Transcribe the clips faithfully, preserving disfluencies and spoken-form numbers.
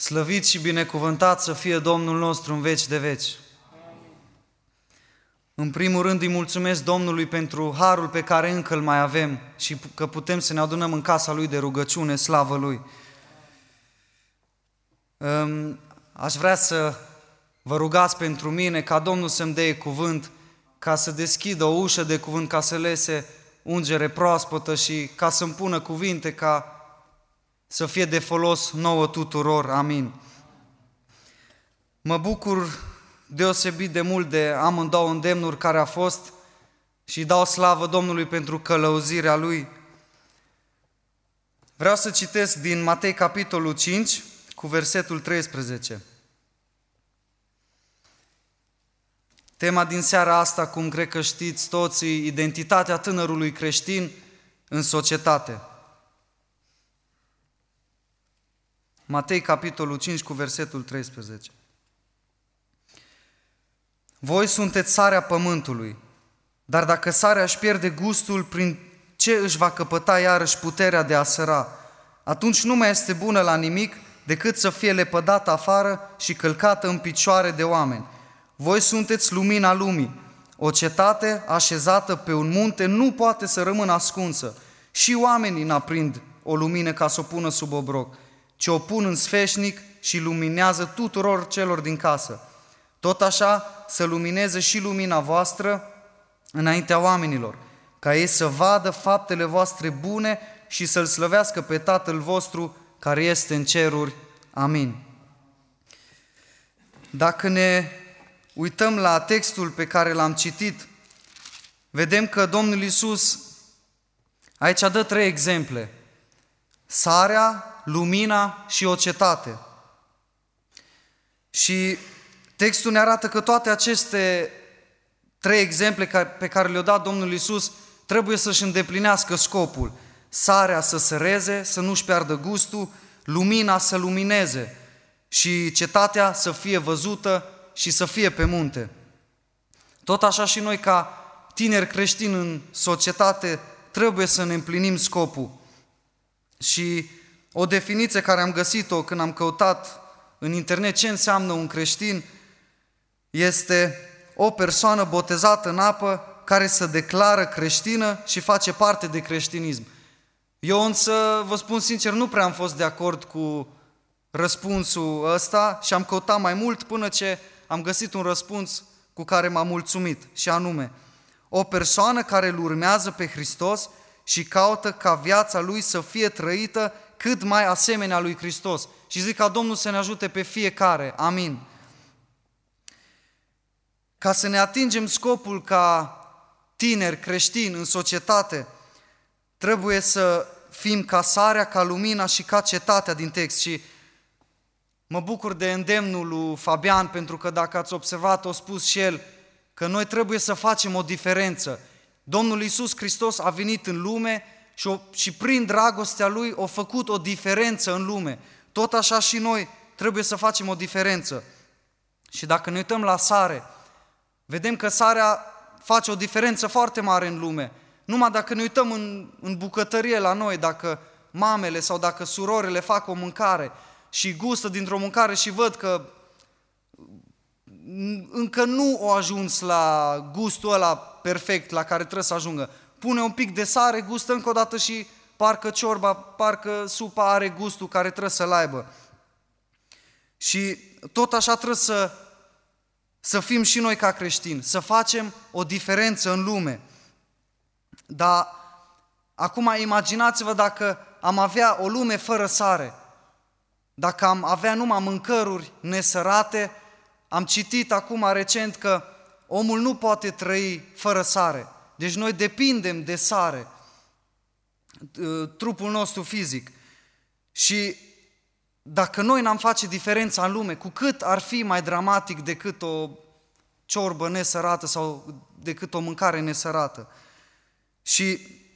Slăvit și binecuvântat să fie Domnul nostru în veci de veci. În primul rând îi mulțumesc Domnului pentru harul pe care încă îl mai avem și că putem să ne adunăm în casa Lui de rugăciune, slavă Lui. Aș vrea să vă rugați pentru mine ca Domnul să-mi dea cuvânt, ca să deschidă o ușă de cuvânt, ca să lese ungere proaspătă și ca să-mi pună cuvinte ca să fie de folos nouă tuturor. Amin. Mă bucur deosebit de mult de amândouă îndemnuri care a fost și dau slavă Domnului pentru călăuzirea Lui. Vreau să citesc din Matei, capitolul cinci, cu versetul treisprezece. Tema din seara asta, cum cred că știți toți, identitatea tânărului creștin în societate. Matei, capitolul cinci, cu versetul treisprezece. Voi sunteți sarea pământului, dar dacă sarea își pierde gustul, prin ce își va căpăta iarăși puterea de a săra? Atunci nu mai este bună la nimic decât să fie lepădată afară și călcată în picioare de oameni. Voi sunteți lumina lumii. O cetate așezată pe un munte nu poate să rămână ascunsă. Și oamenii n-aprind o lumină ca să o pună sub obroc, ci o pun în sfeșnic și luminează tuturor celor din casă. Tot așa să lumineze și lumina voastră înaintea oamenilor, ca ei să vadă faptele voastre bune și să-L slăvească pe Tatăl vostru care este în ceruri. Amin. Dacă ne uităm la textul pe care l-am citit, vedem că Domnul Iisus aici dă trei exemple: sarea, lumina și o cetate. Și textul ne arată că toate aceste trei exemple pe care le-a dat Domnul Iisus trebuie să-și îndeplinească scopul. Sarea să săreze, să nu-și piardă gustul, lumina să lumineze și cetatea să fie văzută și să fie pe munte. Tot așa și noi, ca tineri creștini în societate, trebuie să ne împlinim scopul. Și o definiție care am găsit-o când am căutat în internet ce înseamnă un creștin este o persoană botezată în apă care se declară creștină și face parte de creștinism. Eu însă, vă spun sincer, nu prea am fost de acord cu răspunsul ăsta și am căutat mai mult până ce am găsit un răspuns cu care m-am mulțumit, și anume: o persoană care îl urmează pe Hristos și caută ca viața lui să fie trăită cât mai asemenea lui Hristos. Și zic ca Domnul să ne ajute pe fiecare. Amin. Ca să ne atingem scopul ca tineri creștini în societate, trebuie să fim ca sarea, ca lumina și ca cetatea din text. Și mă bucur de îndemnul lui Fabian, pentru că dacă ați observat, a spus și el că noi trebuie să facem o diferență. Domnul Iisus Hristos a venit în lume și, o, și prin dragostea Lui a făcut o diferență în lume. Tot așa și noi trebuie să facem o diferență. Și dacă ne uităm la sare, vedem că sarea face o diferență foarte mare în lume. Numai dacă ne uităm în, în bucătărie la noi, dacă mamele sau dacă surorile fac o mâncare și gustă dintr-o mâncare și văd că încă nu au ajuns la gustul ăla perfect la care trebuie să ajungă, pune un pic de sare, gustă încă o dată și parcă ciorba, parcă supa are gustul care trebuie să-l aibă. Și tot așa trebuie să, să fim și noi ca creștini, să facem o diferență în lume. Dar acum imaginați-vă dacă am avea o lume fără sare, dacă am avea numai mâncăruri nesărate. Am citit acum recent că omul nu poate trăi fără sare. Deci noi depindem de sare, trupul nostru fizic. Și dacă noi n-am face diferența în lume, cu cât ar fi mai dramatic decât o ciorbă nesărată sau decât o mâncare nesărată. Și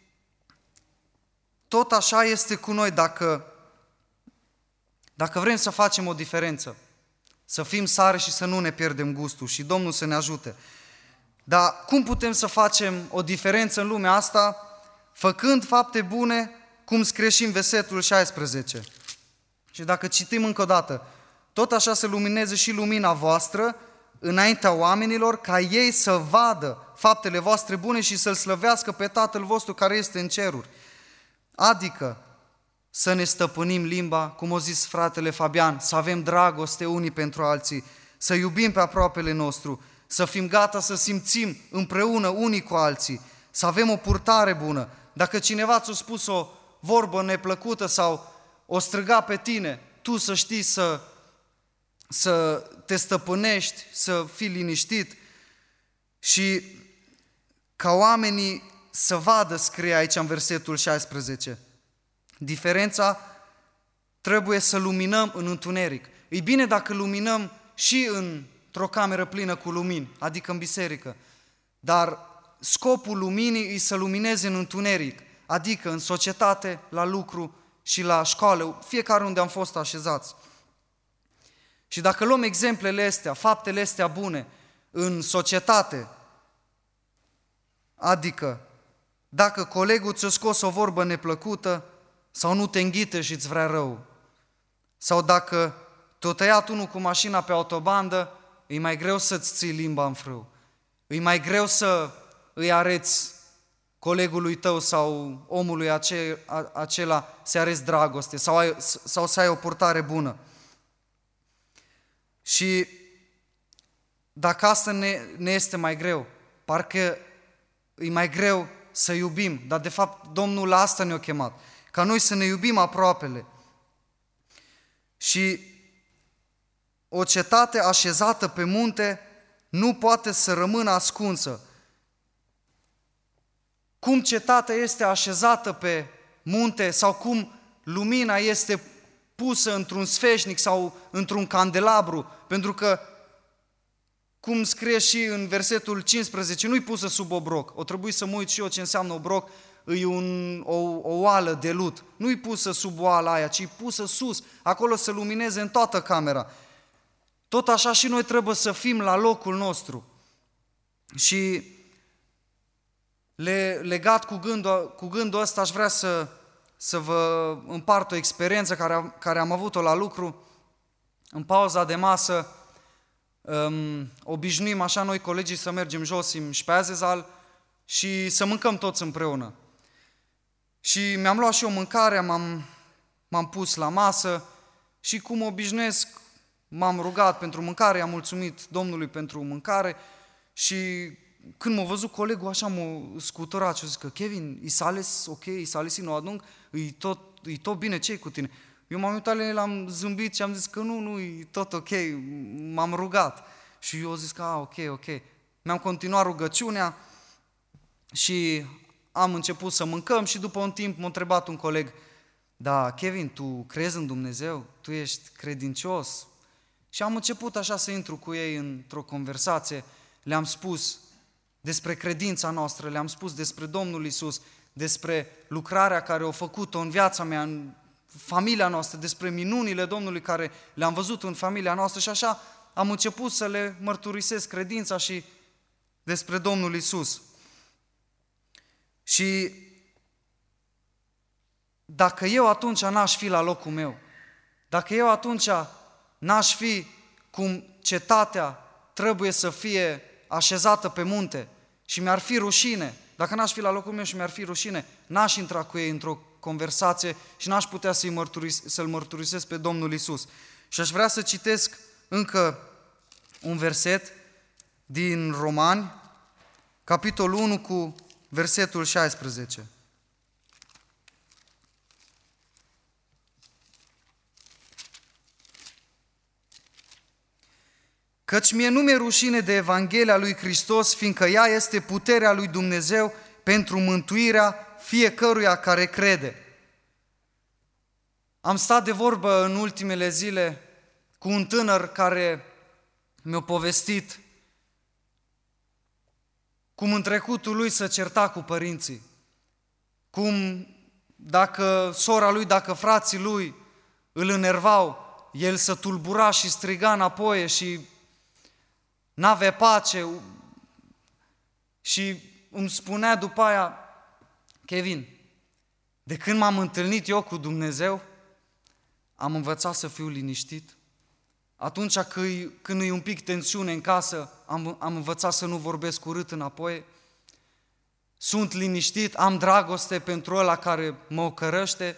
tot așa este cu noi dacă, dacă vrem să facem o diferență, să fim sare și să nu ne pierdem gustul, și Domnul să ne ajute. Dar cum putem să facem o diferență în lumea asta? Făcând fapte bune, cum scrie și în versetul șaisprezece. Și dacă citim încă o dată, tot așa să lumineze și lumina voastră înaintea oamenilor, ca ei să vadă faptele voastre bune și să-L slăvească pe Tatăl vostru care este în ceruri. Adică să ne stăpânim limba, cum a zis fratele Fabian, să avem dragoste unii pentru alții, să iubim pe aproapele nostru, să fim gata să simțim împreună unii cu alții, să avem o purtare bună. Dacă cineva ți-a spus o vorbă neplăcută sau o striga pe tine, tu să știi să, să te stăpânești, să fii liniștit și ca oamenii să vadă, scrie aici în versetul șaisprezece. Diferența, trebuie să luminăm în întuneric. E bine dacă luminăm și într-o cameră plină cu lumini, adică în biserică, dar scopul luminii e să lumineze în întuneric, adică în societate, la lucru și la școală, fiecare unde am fost așezați. Și dacă luăm exemplele astea, faptele astea bune în societate, adică dacă colegul ți-a scos o vorbă neplăcută sau nu te înghite și îți vrea rău, sau dacă te-a tăiat unul cu mașina pe autobandă, e mai greu să-ți ții limba în frâu. E mai greu să îi areți colegului tău sau omului ace, a, acela să arăți dragoste sau, ai, sau să ai o purtare bună. Și dacă asta ne, ne este mai greu, parcă e mai greu să iubim, dar de fapt Domnul la asta ne-a chemat, ca noi să ne iubim aproapele. Și o cetate așezată pe munte nu poate să rămână ascunsă. Cum cetatea este așezată pe munte sau cum lumina este pusă într-un sfeșnic sau într-un candelabru, pentru că, cum scrie și în versetul cincisprezece, nu-i pusă sub obroc. O trebuie să mă uit și eu ce înseamnă obroc, e un, o, o oală de lut. Nu-i pusă sub oala aia, ci pusă sus, acolo să lumineze în toată camera. Tot așa și noi trebuie să fim la locul nostru. Și le, legat cu gândul, cu gândul ăsta aș vrea să, să vă împart o experiență care, care am avut-o la lucru. În pauza de masă um, obișnuim așa noi colegii să mergem jos în Speazezal și să mâncăm toți împreună. Și mi-am luat și eu mâncarea, m-am, m-am pus la masă și cum obișnuiesc, m-am rugat pentru mâncare, am mulțumit Domnului pentru mâncare și când m-a văzut colegul așa m-a scuturat și a zis că Kevin, i s-a ales ok, i s-a ales nu adunc, e tot, e tot bine, ce-i cu tine? Eu m-am uitat la el, am zâmbit și am zis că nu, nu, e tot ok, m-am rugat. Și eu am zis că a, ok, ok. Mi-am continuat rugăciunea și am început să mâncăm și după un timp m-a întrebat un coleg, da, Kevin, tu crezi în Dumnezeu? Tu ești credincios? Și am început așa să intru cu ei într-o conversație, le-am spus despre credința noastră, le-am spus despre Domnul Iisus, despre lucrarea care o făcut-o în viața mea, în familia noastră, despre minunile Domnului care le-am văzut în familia noastră și așa am început să le mărturisesc credința și despre Domnul Iisus. Și dacă eu atunci n-aș fi la locul meu, dacă eu atunci n-aș fi cum cetatea trebuie să fie așezată pe munte și mi-ar fi rușine, dacă n-aș fi la locul meu și mi-ar fi rușine, n-aș intra cu ei într-o conversație și n-aș putea să-i mărturis, să-L mărturisesc pe Domnul Iisus. Și aș vrea să citesc încă un verset din Romani, capitolul unu cu versetul șaisprezece. Căci mie nu mi-e rușine de Evanghelia lui Hristos, fiindcă ea este puterea lui Dumnezeu pentru mântuirea fiecăruia care crede. Am stat de vorbă în ultimele zile cu un tânăr care mi-a povestit cum în trecutul lui se certa cu părinții, cum dacă sora lui, dacă frații lui îl enervau, el se tulbura și striga înapoi și n-avea pace și îmi spunea după aia, Kevin, de când m-am întâlnit eu cu Dumnezeu, am învățat să fiu liniștit. Atunci când e un pic tensiune în casă, am, am învățat să nu vorbesc urât înapoi. Sunt liniștit, am dragoste pentru ăla care mă ocărăște.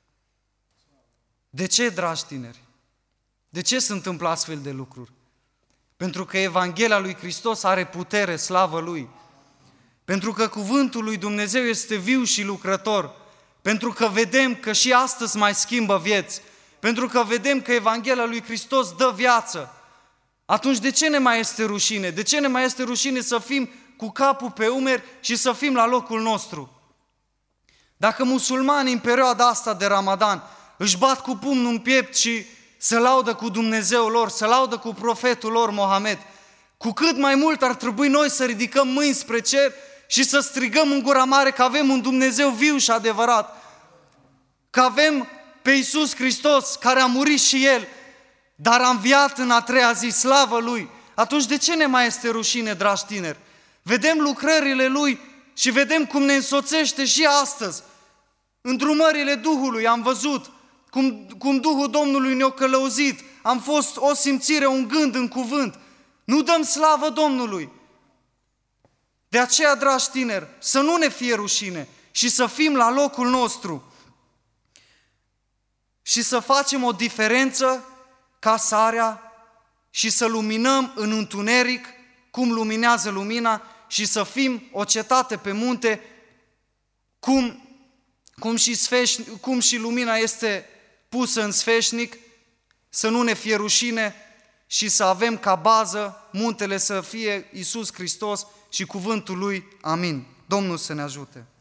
De ce, dragi tineri? De ce se întâmplă astfel de lucruri? Pentru că Evanghelia lui Hristos are putere, slavă Lui. Pentru că cuvântul lui Dumnezeu este viu și lucrător. Pentru că vedem că și astăzi mai schimbă vieți. Pentru că vedem că Evanghelia lui Hristos dă viață. Atunci de ce ne mai este rușine? De ce ne mai este rușine să fim cu capul pe umeri și să fim la locul nostru? Dacă musulmanii în perioada asta de Ramadan își bat cu pumnul în piept și se laudă cu Dumnezeul lor, se laudă cu profetul lor, Mohamed, cu cât mai mult ar trebui noi să ridicăm mâini spre cer și să strigăm în gura mare că avem un Dumnezeu viu și adevărat, că avem pe Iisus Hristos, care a murit și El, dar a înviat în a treia zi, slavă Lui. Atunci de ce ne mai este rușine, dragi tineri? Vedem lucrările Lui și vedem cum ne însoțește și astăzi. În drumările Duhului am văzut cum, cum Duhul Domnului ne-a călăuzit, am fost o simțire, un gând în cuvânt. Nu dăm slavă Domnului. De aceea, dragi tineri, să nu ne fie rușine și să fim la locul nostru și să facem o diferență ca sarea și să luminăm în întuneric cum luminează lumina și să fim o cetate pe munte cum, cum, și, sfeșnic, cum și lumina este pusă în sfeșnic, să nu ne fie rușine și să avem ca bază muntele să fie Iisus Hristos și cuvântul Lui. Amin. Domnul să ne ajute.